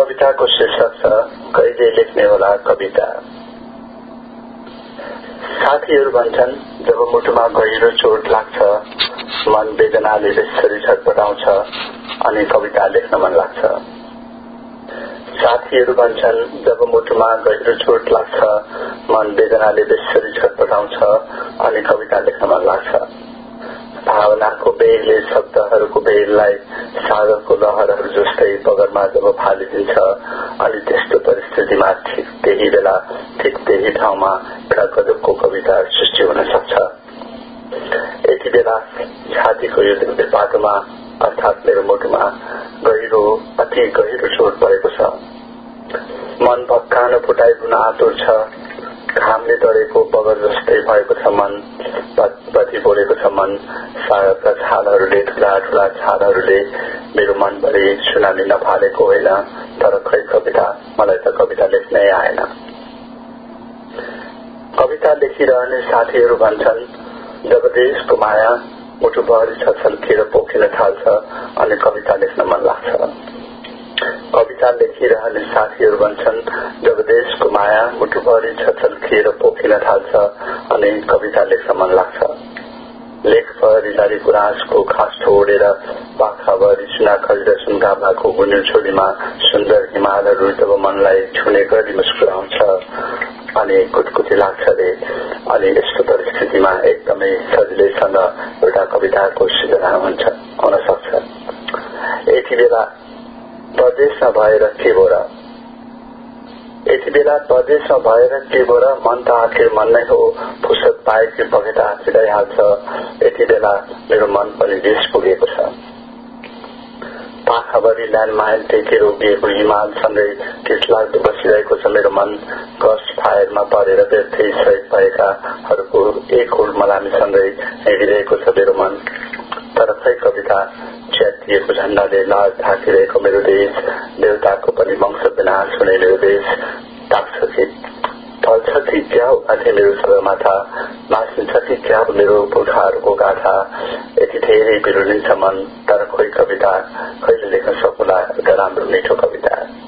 कविताको शीर्षक छ कहिले लेख्ने होला कविता। साथीहरू भन्छन् जब मुटुमा गहिरो चोट लाग्छ, मन वेदनाले बेसरी छटपटाउँछ अनि कविता लेख्न मन लाग्छ। साथीहरू भन्छन् जब मुटुमा गहिरो चोट लाग्छ, मन वेदनाले बेसरी छटपटाउँछ अनि कविता लेख्न मन लाग्छ। भावनाको बेगले शब्दहरूको बेगलाई सागरको लहरहरू जस्तै पगरमा जब फालिदिन्छ अनि त्यस्तो परिस्थितिमा ठिक त्यही बेला ठिक त्यही ठाउँमा एउटा गजबको कविता सृष्टि हुन सक्छ। यति बेला छातीको यो बाटोमा अर्थात् मेरो मुटुमा गहिरो अति गहिरो चोट परेको छ। मन भक्कान फुटाइदिन आतुर छ। घामले डढेको बगर जस्तै भएको छ मन, बत्ती बोलेको छ मन। सागरका छालहरूले ठूला ठूला छालहरूले मेरो मनभरि सुनामी नफालेको होइन, तर खै कविता, मलाई त कविता लेख्नै आएन। कविता लेखिरहने साथीहरू भन्छन् जब देशको माया मुटुभरि छछल्किएर पोखिन थाल्छ अनि कविता लेख्न मन लाग्छ। कविता लेखिरहने साथीहरू भन्छन् जब देशको माया मुटुभरि छछल्किएर पोखिन थाल्छ अनि कविता लेख्न मन लाग्छ। लेखभरि लडी गुराँसको खास छोडेर पाखाभरि सुना खरिद सुनगाभाको गुन्यु छोरीमा सुन्दर हिमालहरू जब मनलाई छुने गरी मुस्कुराउँछ अनि कुटकुटी लाग्छ रे। अनि यस्तो परिस्थितिमा एकदमै सजिलैसँग एउटा कविताको सृजना हुन सक्छ। यति बेला परदेशमा भएर के भो र मन त आखिर मन नै हो, फुर्सद पाएकी कविता हाँसिरहिहाल्छ। यति बेला मेरो मन पनि देश पुगेको छ। पाखाभरि ल्यान्डमाइन टेकेर उभिएको हिमालसँगै किसलाग्दो बसिरहेको छ मेरो मन। क्रस फायरमा परेर व्यर्थै शहीद भएकाहरूको एक हुल मलामीसँगै हिँडिरहेको छ मेरो मन। तर खै कविता, च्यातिएको झण्डाले लाज ढाकिरहेको मेरो देश, देवताको पनि वंश विनाश हुने मेरो देश, टल्छ कि क्या हो गाथे मेरो सगरमाथा, मासिन्छ कि क्या हो मेरो पुर्खाहरूको गाथा। यति धेरै बिरुलिन्छ मन, तर खोइ कविता, कहिले लेख्न सकुला एउटा राम्रो मिठो कविता।